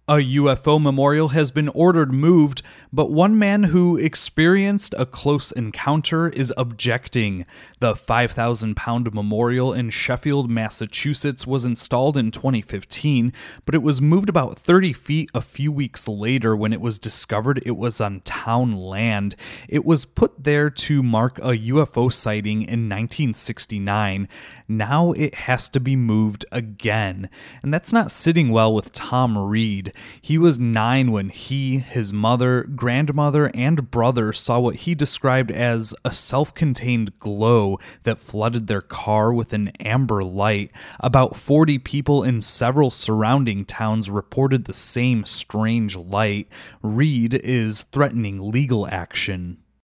A UFO memorial has been ordered moved, but one man who experienced a close encounter is objecting. The 5,000-pound memorial in Sheffield, Massachusetts was installed in 2015, but it was moved about 30 feet a few weeks later when it was discovered it was on town land. It was put there to mark a UFO sighting in 1969. Now it has to be moved again, and that's not sitting well with Tom Reed. He was 9 when he, his mother, grandmother, and brother saw what he described as a self-contained glow that flooded their car with an amber light. About 40 people in several surrounding towns reported the same strange light. Reed is threatening legal action.